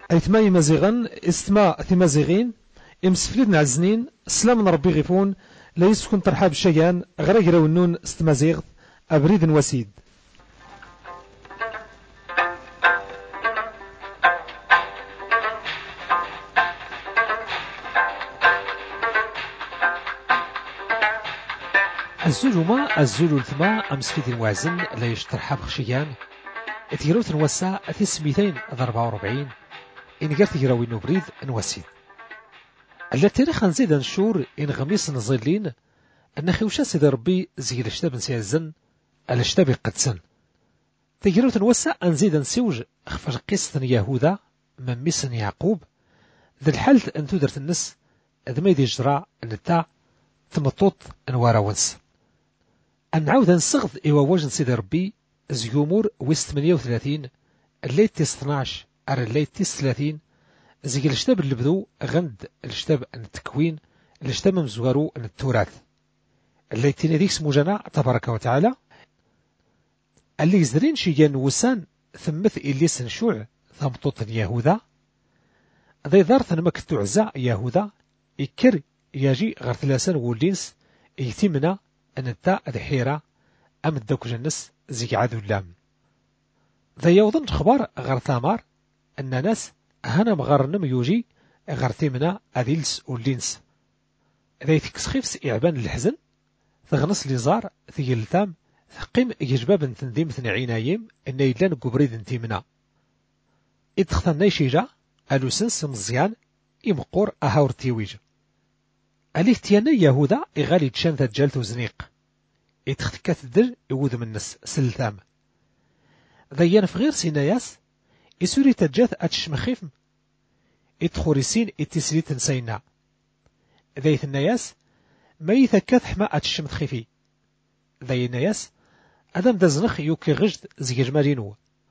أيتما مزيغا استما ثمازيغين إمسفليد نعزنين سلام من ربي غيفون لا يسكن ترحاب الشيان غرق النون استمازيغ أبريد وسيد. الزلوما الزلول ثما أمسفيد الوازن لا يشترحاب خشيان تيروت نوسع ثسميتين 44 إن قالت يراوي نبريد نوسيد التي ريخ نزيد نشور إن غميس نظلين أن خوشا سيدي ربي زي الاشتاب نسيزن الاشتاب قدسن تيروت نوسع نزيد نسيوج خفر قصة يهوذا من ميسن يعقوب ذا الحالة أن تدرت النس ذا ما يدي جرى نتا تمطوط نوارا ونس نعاود نصغض إوا واجن سيدي ربي زيومور ويست 38 الليل تيس 12 أر الليل تيس 30 زي الاشتاب اللي بدو غند الاشتاب التكوين الاشتاب مزوارو التراث اللي تناديك سمو جنا تبارك وتعالى اللي يزدرين شيان وسان ثمث إليس نشوع ثمطوط يهوذا ذي ذارث نمك تعزى يهوذا يكر يجي غير ثلاثان ولينس يتمنى أن التا الحيرة أم الدوك جنس زي عادو اللام ذا يوضن خبار غير ثامار أن ناس هنا مغارنم يوجي غير تمنى أذيلس ولينس ذي تكسخيفس إعبان الحزن ثغنس لزار ثيلتام ثقيم يجباب تنذيم ثنعينايم إن يدلان قبريد انتمنا إدخثن شيجا ألوسنس مزيان إمقور أهاور تيويج أليه تيانا يهودا إغالي تشان ذات وزنيق إدخثكات الدل يوذ من النس سلتام ذيان فغير سيناياس إسوري تجاث أتشمخيف إدخوريسين إتسلي تنسينا ذيث الناياس ما يثكث حما أتشمخيفي ذي الناس أدم دزنخ يوكي غجد زي جمالينو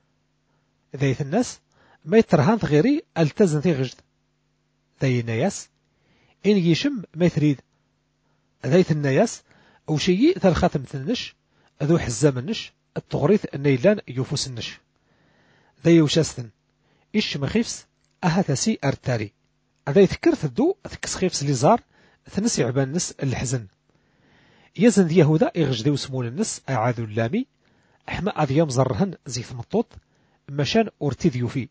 ذيث الناس ما يترهان غيري التزن في غجد ذي الناس إن يشم ما يثريد ذيث الناس أو شيء ذا الخاتم تنش ذو حزام النش التغريث النيلان يفوس النش ذي وشاستن إيش مخيفس أهتسي أرتاري ذي ذكرت الدو ذكسخيفس لزار ثنسي عبان نس الحزن يزن ذي يهودا إغجدي وسمون النس أعاذو اللامي أحما أذيام زرهن زي ثمطوط مشان أرتيد يوفي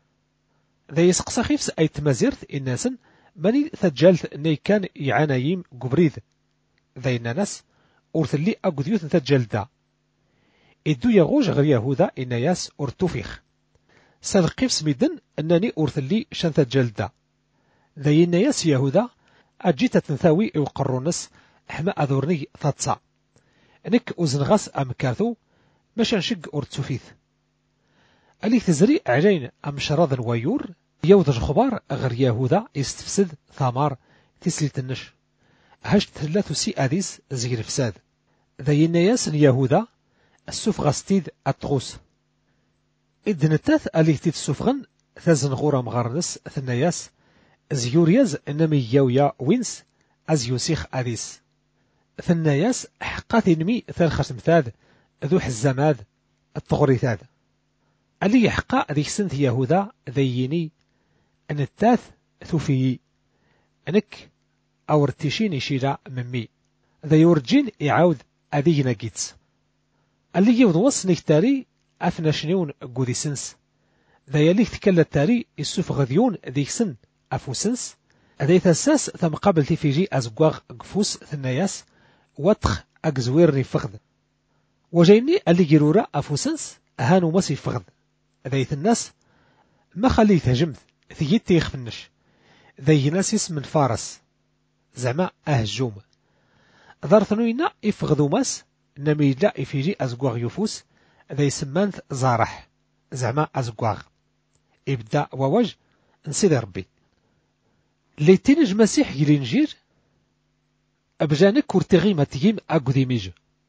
ذي يسقسا خيفس أي تمازيرت الناسن ماني ثجالت أني كان يعانييم قبريد ذي الناس أرثلي أقذيوث ثجالدا إدو يغوج غير يهودا إنياس أرتوفيخ سالقيف سميدن أنني أرثلي شان ثجالدا ذي الناس يهودا أجيت تنثاوي وقرونس أحما أذورني ثاتسا نك أزنغاس أمكاثو ماشا نشق أرتسوفيث ألي تزري علين أم شراذ ويور يوضج خبار غير يهودا يستفسد ثامار تسليت النش هشت ثلاث سي أديس زي الفساد ذي الناس اليهودا السفغستيد التغوس إذن التاث ألي تتسفغن ثازن غورا مغارنس ثناياس زيورياز إنمي يويا وينس أز يوسيخ أديس ثناياس حقات نمي ثالخة مثاد ذو حزاماد التغريثاد اللي يحقا ذي سنث يهودا ذيني أن التاث ثوفي أنك أو ارتشين يشيلا ممي ذا يورجين يعاود أذينا جيتس اللي يوضوص نكتاري أثنى شنيون قودي سنس ذا يليك تكلا التاري السوف غذيون ذي سن أفوسنس ذي ثساس ثم قبل تفيجي أزقواغ قفوس ثناياس وطخ أقزوير فغذ وجيني اللي جرورا أفوسنس هانو مسي فغذ ذي الناس ما خلي تهجمت ثيت تيخفنش ذي ناس اسم من فارس زعما أهجوم ذارثنوينا يفغذو ماس نمي لا يفيجي أزقواغ يفوس ذي سمانث زارح زعما أزقواغ إبدا ووج نسيد ربي لي تينج مسيح يلينجير أبجانك كورتغي ما تجيم أقذي ميج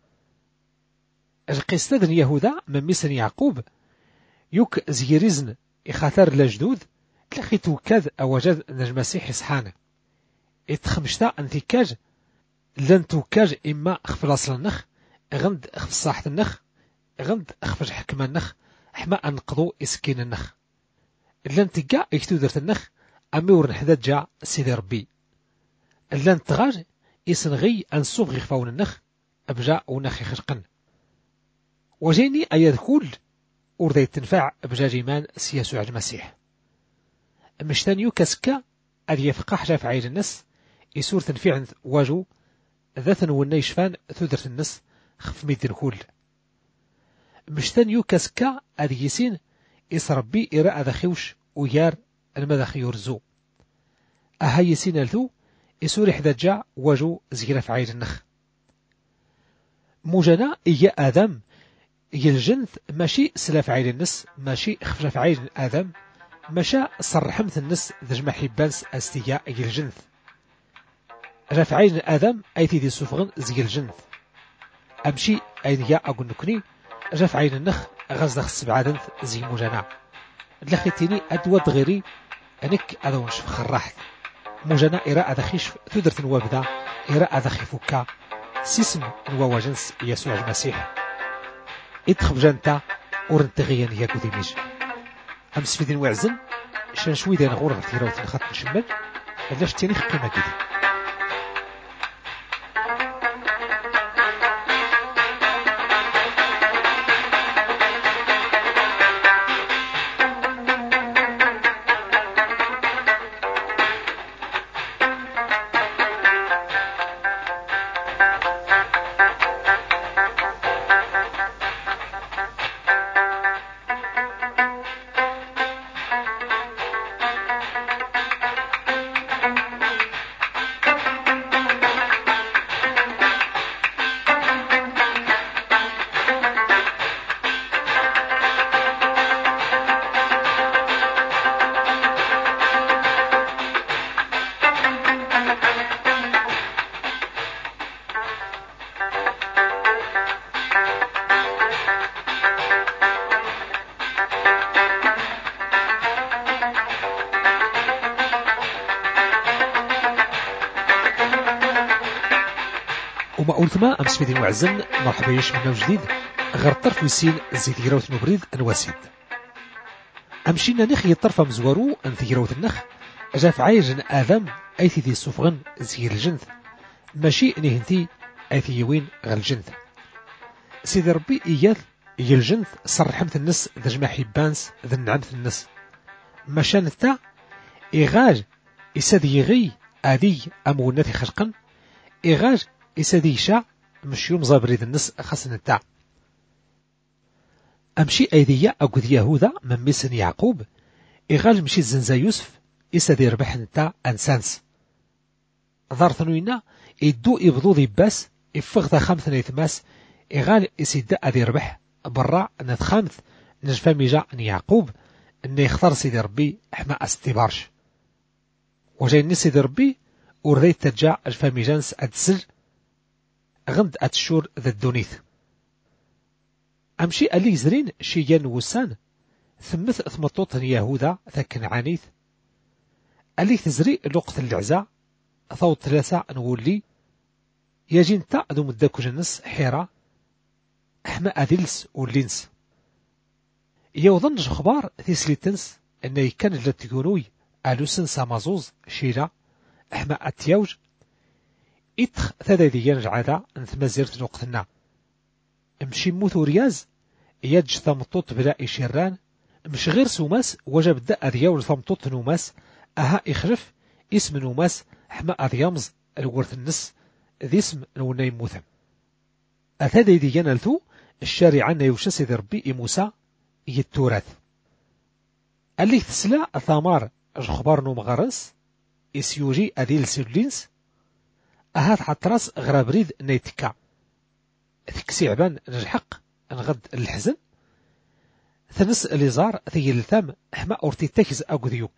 القصة يهودا من ميسن يعقوب يوك زيريزن يخاثر لجدود تلقي توكاد أوجد المسيح يسحان اتخمشتا انتكاج لن توكاج إما خفلاص النخ غند خف صاحة النخ غند خفج حكم النخ حما أنقضو إسكين النخ لان تقا يكتو درت النخ أمي ورنحداد جا سيدي ربي لان تغاج يسنغي أنصوب غي خفاون النخ أبجا ونخي خشقن وجيني أياد كل ورد تنفع بجا جيمان سياسو المسيح مشتانيو كسكا أدي يفقح جاف عيد النس يسور تنفيع واجو ذات والنيشفان ثودرت النس خف ميدين كل مشتانيو كسكا أدي يسين يسربي إراء ذخيوش ويار المذخ يرزو أها يسين الثو يسور إحدى جا واجو زيرا في عيد النخ موجنا إيا آدم إيا الجنث ماشي سلاف عيد النس ماشي خفجا في عيد آدم مشا صرحمت النس ذج محبانس أستيا إيا الجنث رافع عيد آدم أيتي دي سوفغن زي الجنث أمشي أيديا أقول نكني رافع عيد النخ غزدخ السبعادنث زي موجنا لخيتيني أدواد غيري أنك أدو نشف خراحت موجنا إراء ذخيش تدرت نوابدا إراء ذخي فكا سيسم نواجنس يسوع المسيح إدخب جانتا ورنتغيان ياكو ديميج أمس في دين وعزن شان شوي دين غور غتيرا وتنخط نشمل علاش تاني قيمة كده وما قلتما أمس في دين وعزن مرحبا يش من جديد غير الطرف ويسين زيت يراوت نبريد نواسيد أمشينا نخي الطرف مزوارو أنت يراوت النخ جاف عايجن آدم أيثي دي السفغن زي الجنث ماشي نهنتي أيثي يوين غير الجنث سيدي ربي إياث إيا الجنث صرحمت النس ذا جمع حبانس ذا النعمت النس ماشان التا إيغاج إسادي يغي آدي أموناتي خشقا إيغاج إسادي شاع مش يوم زابريد النس خاصن التاع أمشي أيديا أقود يهوذا من ميسن يعقوب إغال مشي الزنزا يوسف إسادي ربح التاع أنسانس ضارثنوينا إدو إبضو ذي باس إفغتا خامثنا يثماس إغال إسيدا أدي ربح برا نتخامث نجفا ميجا أن يعقوب أن يختار سيدي ربي أحما أستبارش وجاي سيدي ربي وريت ترجع الفاميجانس أتسل غند أتشور ذا الدونيث أمشي ألي زرين شيان وسان ثمث ثمطوط يهوذا ذاك عنيث ألي تزري لقط العزاء ثوت ثلاثة نولي يجين تا ذو مداكو جنس حيرة أحما أدلس واللينس يوظن خبار ثيسليتنس أنه كان جلتقونوي ألوسن سامازوز شيرا أحما أتيوج إتخ ثلاثيان العادة نثمزيرت نقطنا مشي موثو رياز يجج ثمطوط بلا إشيران مش غير سوماس وجب دا أذياول ثمطوط نوماس أها إخرف اسم نوماس حما أذيامز الورث النس ذي اسم نوناي موثم أثادي ديان الثو الشارعان يوشا سيدي ربي موسى يتورث اللي تسلا ثمار جخبار نوم غرس إسيوجي أديل سيولينس أهات حطراس غرابريد نيتكا ثكسي عبان نجحق نغد الحزن ثنس اليزار ثي الثام حما أورتي تاكز أقذيوك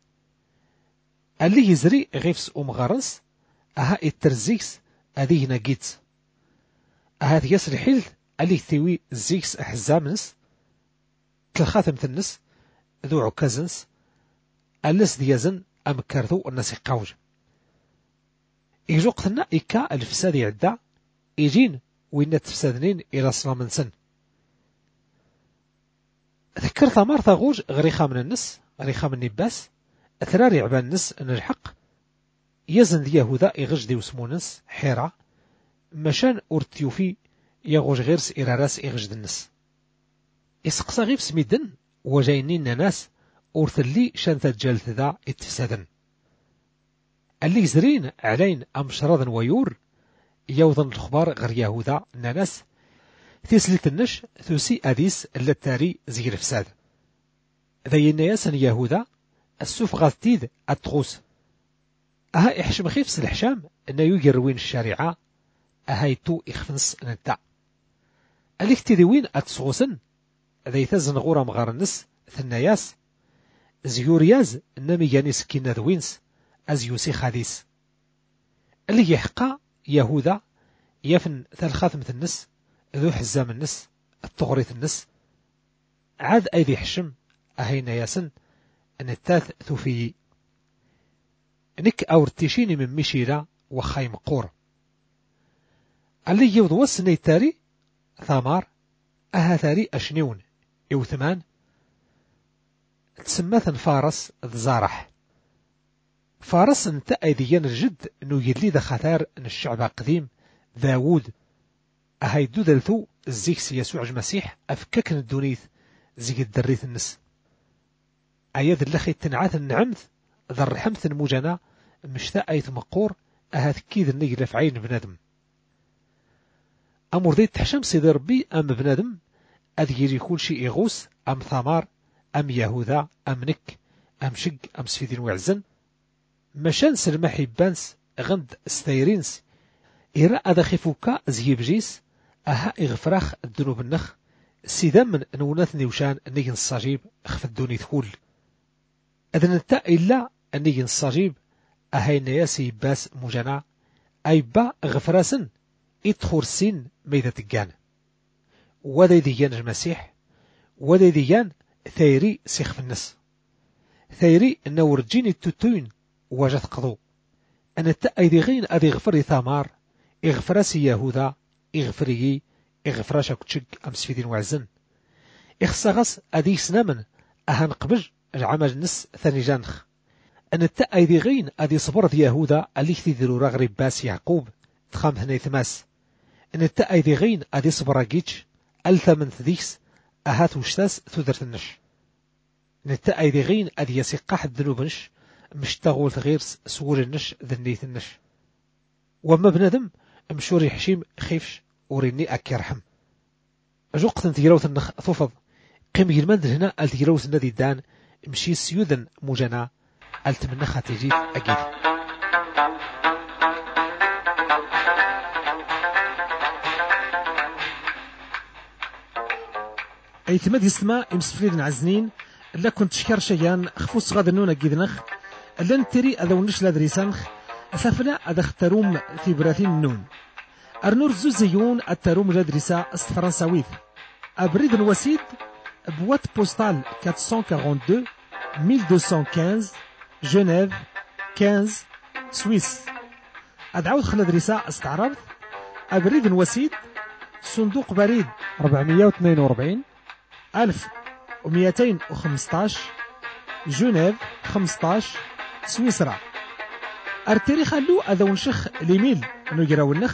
اللي يزري غيفس غرس أها الترزيكس أديه ناقيت أهات ياسر حيل اللي ثيوي زيكس أحزامنس تلخاتم ثنس ذو عكازنس ألس ديازن أمكارثو الناس يقاوج إيجوقتنا إكا الفساد يعدى إيجين وإن تفسادنين إلى صلامنسن ذكر ثمار ثغوج غريخة من النس ريخام النباس أثراري عبان نس أن الحق يزن ذي يهوذا إغجدي وسمونس حيرة مشان أورتيوفي يغوج غيرس إراراس إغجد النس إسقصا غيف سميدن وجاينين ناس أورثلي شان تجالت ذا اتفسادن اللي زرين علين أمشراض ويور يوضن الخبار غير يهوذا ناس تسلت النش ثوسي أديس اللتاري زير فساد ذي الناس يهوذا السوف غاثتيد التغوس أها إحشم خيفس الحشام أن يجروين الشارعة أها يتو إخفنس نتا أليك تدوين أتسغوسن ذي تزن غورا مغار النس ثناياس زيورياز نامي ياني سكينة دوينس أزيوسي خاديس اللي يحقى يهوذا يفن ثالخاتمة النس ذو حزام النس الطغريت النس عاد أيدي حشم أهينا ياسن أن التاث ثوفي نك أورتيشيني من ميشيلا وخاي مقور اللي يوضو السنة التاري ثامار أها تاري أشنيون يوثمان تسمثن فارس الزارح فارس انت ايديان الجد انو يدلي ذا خثار ان الشعب قديم داود اهايدو دلثو الزيكس يسوع المسيح افككن الدونيث زي الدريث النس اياد اللخي تنعاث النعمث ذا الرحمث المجانا مشتا ايث مقور اهات كيد النجل في عين بنادم امور ذي تحشم سيدي ربي ام بنادم اذيري كل شيء يغوس ام ثمار ام يهوذا ام نك ام شق ام سفيدين وعزن مشان سلمحي بانس غند ستيرينس إرا أذا خفوكا زيبجيس أها إغفراخ الذنوب النخ سيدا من نونات نيوشان نيجن الصجيب خف الدوني ثكول أذن التا إلا نيجن الصجيب أهاي نياسي باس مجانا أي با غفراسن إدخور سين ميدة تقان وذي ديان المسيح وذي ديان ثيري سيخف النس ثيري نور جيني التوتوين واجت قضو أن التأيدي غين أذي غفري ثامار إغفراسي يهوذا إغفريي إغفراشا كتشك أمس في دين وعزن إخصاغس أذي سنامن أهان قبج العمل نس ثاني جانخ أن التأيدي غين أذي صبر يهوذا اللي كتدرو رغري باس يعقوب تخام ثني ثماس أن التأيدي غين أذي صبر جيتش ألثمن ثديكس أهات وشتاس ثدرت النش أن التأيدي غين أذي يسيقاح الذنوبنش مشتغول غير سول النش ذنيت النش وما بنادم مشوري حشيم خيفش وريني أكي رحم أجوقت تيروث النخ ثوفض قيم يلمند هنا التيروث الذي دان مشي سيوذن مجانا التمنى خاتيجي أكيد أي تمد يسمى امسفريد عزنين لا كنت شكر شيان خفوص غاد النون أكيدنخ لن تري أذا ونش لادريسانخ أثفنا أذا اختروم في براثين النون أرنور زوزيون التروم لادريسا فرنساويث أبريد الوسيد بوات بوستال 442 1215 جنيف 15 سويس أدعوذ خلادريسا استعرض أبريد الوسيد صندوق بريد 442 1215 جنيف 15 سويسرا ارتري خلو اذا ونشخ ليميل نجراو النخ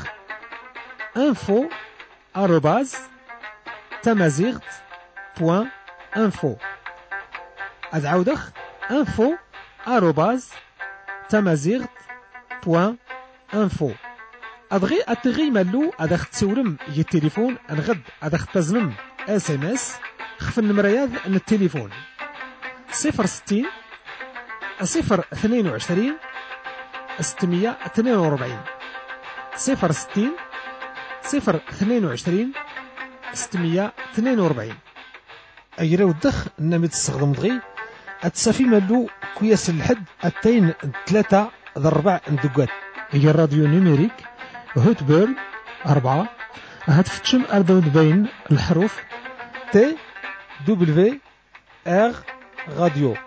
info@tamazight.info ادعودخ info@tamazight.info ادغي اتغي مالو اذا تسولم يي التليفون انغد اذا تزلم SMS خف النمريات من التليفون 060 022 642 060 022 642 أيرا ودخ نمي تستخدم دغي أتسافي مالو كوياس الحد أتين 3 ضربع ندقات هي الراديو نيميريك هوت بيرل 4 هتفتشم أردو بين الحروف T W R راديو